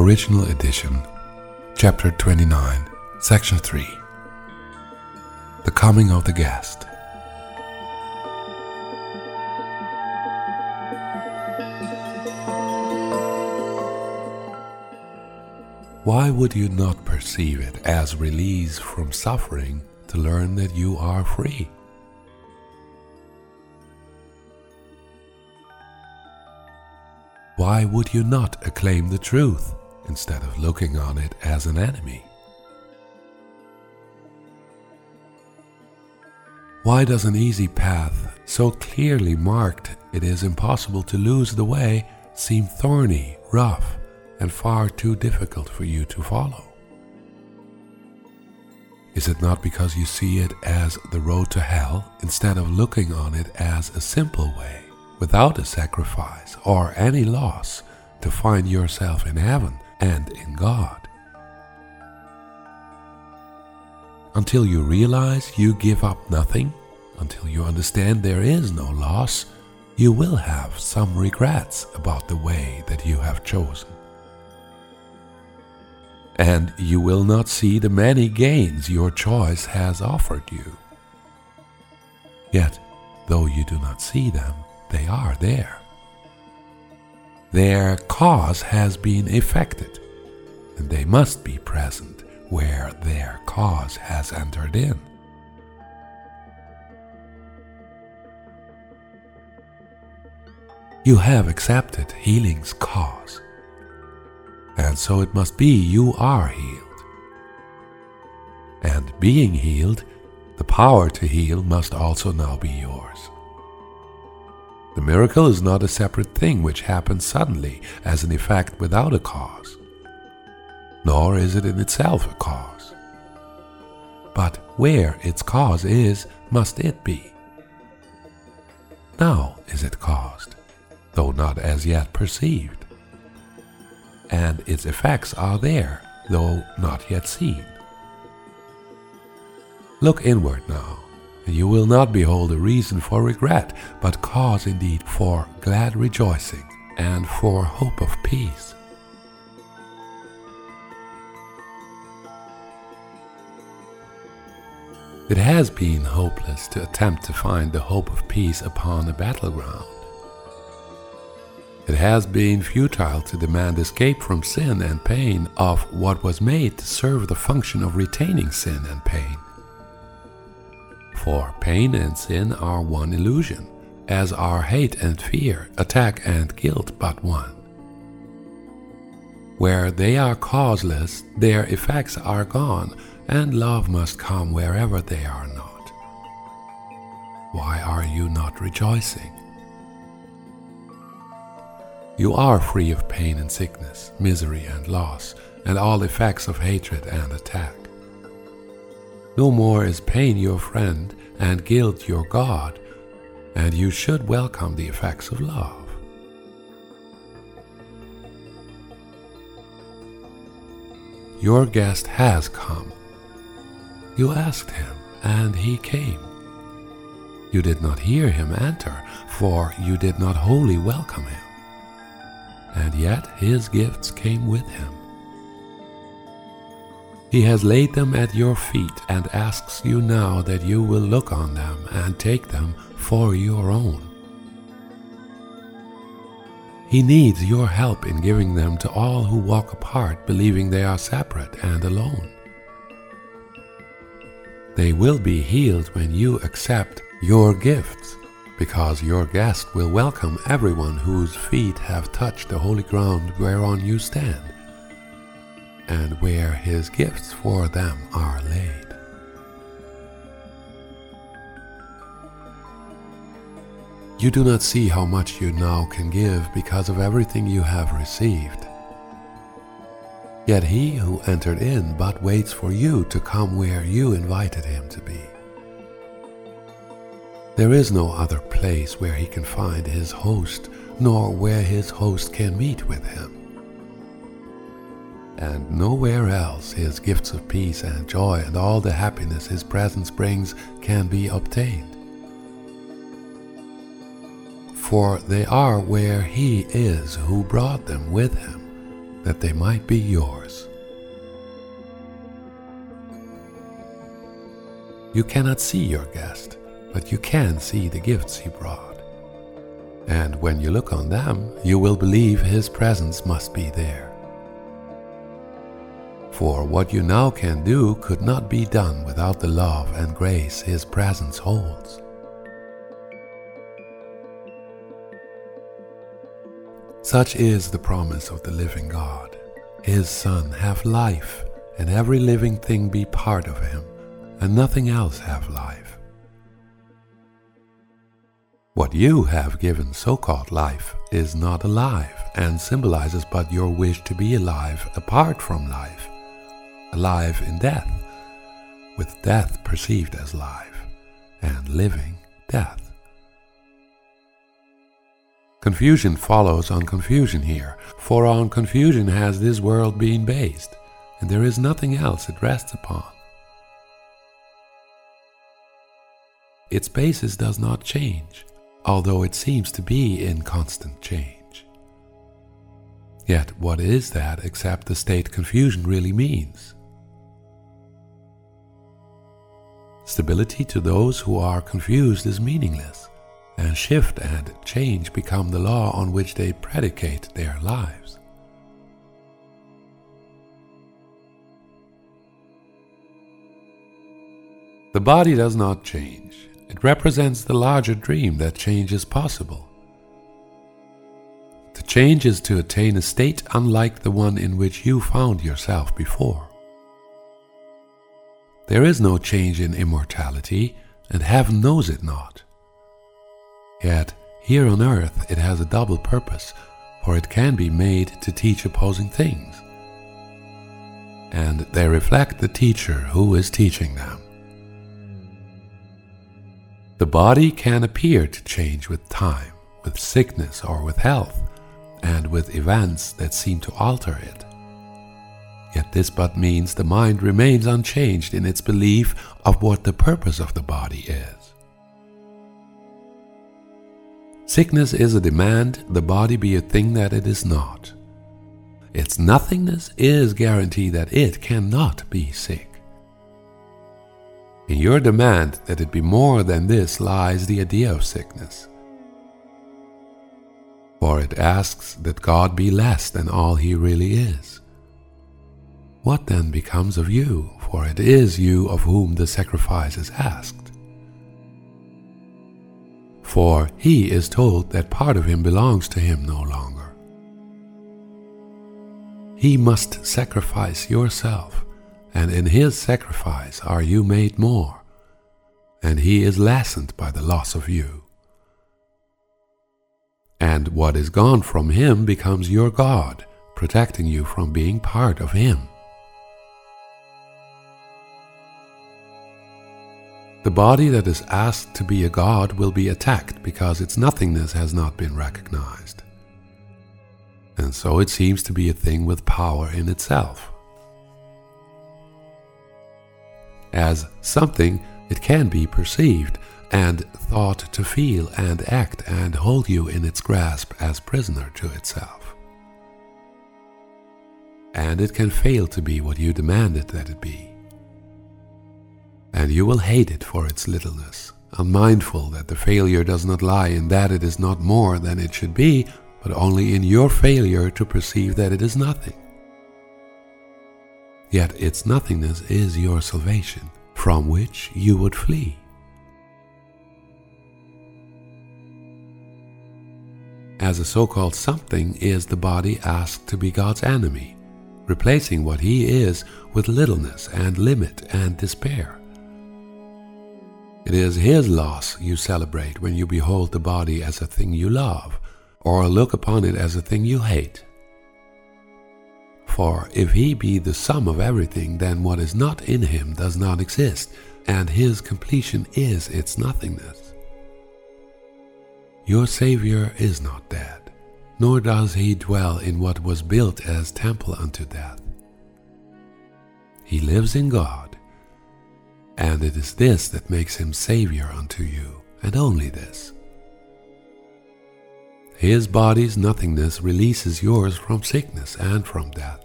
Original Edition, Chapter 29, Section 3. The Coming of the Guest. Why would you not perceive it as release from suffering to learn that you are free? Why would you not acclaim the truth instead of looking on it as an enemy? Why does an easy path, so clearly marked it is impossible to lose the way, seem thorny, rough, and far too difficult for you to follow? Is it not because you see it as the road to hell instead of looking on it as a simple way, without a sacrifice or any loss, to find yourself in heaven and in God? Until you realize you give up nothing, until you understand there is no loss, you will have some regrets about the way that you have chosen. And you will not see the many gains your choice has offered you. Yet, though you do not see them, they are there. Their cause has been effected, and they must be present where their cause has entered in. You have accepted healing's cause, and so it must be you are healed. And being healed, the power to heal must also now be yours. The miracle is not a separate thing which happens suddenly as an effect without a cause, nor is it in itself a cause. But where its cause is, must it be. Now is it caused, though not as yet perceived, and its effects are there, though not yet seen. Look inward now, and you will not behold a reason for regret, but cause indeed for glad rejoicing and for hope of peace. It has been hopeless to attempt to find the hope of peace upon a battleground. It has been futile to demand escape from sin and pain of what was made to serve the function of retaining sin and pain. For pain and sin are one illusion, as are hate and fear, attack and guilt but one. Where they are causeless, their effects are gone, and love must come wherever they are not. Why are you not rejoicing? You are free of pain and sickness, misery and loss, and all effects of hatred and attack. No more is pain your friend and guilt your God, and you should welcome the effects of love. Your guest has come. You asked him, and he came. You did not hear him enter, for you did not wholly welcome him. And yet his gifts came with him. He has laid them at your feet and asks you now that you will look on them and take them for your own. He needs your help in giving them to all who walk apart, believing they are separate and alone. They will be healed when you accept your gifts, because your guest will welcome everyone whose feet have touched the holy ground whereon you stand, and where his gifts for them are laid. You do not see how much you now can give because of everything you have received. Yet he who entered in but waits for you to come where you invited him to be. There is no other place where he can find his host, nor where his host can meet with him. And nowhere else his gifts of peace and joy and all the happiness his presence brings can be obtained. For they are where he is who brought them with him, that they might be yours. You cannot see your guest, but you can see the gifts he brought. And when you look on them, you will believe his presence must be there. For what you now can do could not be done without the love and grace his presence holds. Such is the promise of the living God. His Son have life, and every living thing be part of him, and nothing else have life. What you have given so-called life is not alive, and symbolizes but your wish to be alive apart from life, alive in death, with death perceived as life, and living death. Confusion follows on confusion here, for on confusion has this world been based, and there is nothing else it rests upon. Its basis does not change, although it seems to be in constant change. Yet what is that except the state confusion really means? Stability to those who are confused is meaningless, and shift and change become the law on which they predicate their lives. The body does not change. It represents the larger dream that change is possible. To change is to attain a state unlike the one in which you found yourself before. There is no change in immortality, and heaven knows it not. Yet, here on earth it has a double purpose, for it can be made to teach opposing things, and they reflect the teacher who is teaching them. The body can appear to change with time, with sickness or with health, and with events that seem to alter it. Yet this but means the mind remains unchanged in its belief of what the purpose of the body is. Sickness is a demand the body be a thing that it is not. Its nothingness is guarantee that it cannot be sick. In your demand that it be more than this lies the idea of sickness. For it asks that God be less than all he really is. What then becomes of you, for it is you of whom the sacrifice is asked? For he is told that part of him belongs to him no longer. He must sacrifice yourself, and in his sacrifice are you made more, and he is lessened by the loss of you. And what is gone from him becomes your God, protecting you from being part of him. The body that is asked to be a god will be attacked because its nothingness has not been recognized. And so it seems to be a thing with power in itself. As something, it can be perceived and thought to feel and act and hold you in its grasp as prisoner to itself. And it can fail to be what you demanded that it be. And you will hate it for its littleness, unmindful that the failure does not lie in that it is not more than it should be, but only in your failure to perceive that it is nothing. Yet its nothingness is your salvation, from which you would flee. As a so-called something is the body asked to be God's enemy, replacing what he is with littleness and limit and despair. It is his loss you celebrate when you behold the body as a thing you love, or look upon it as a thing you hate. For if he be the sum of everything, then what is not in him does not exist, and his completion is its nothingness. Your Savior is not dead, nor does he dwell in what was built as temple unto death. He lives in God, and it is this that makes him Savior unto you, and only this. His body's nothingness releases yours from sickness and from death.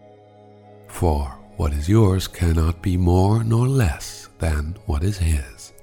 For what is yours cannot be more nor less than what is His.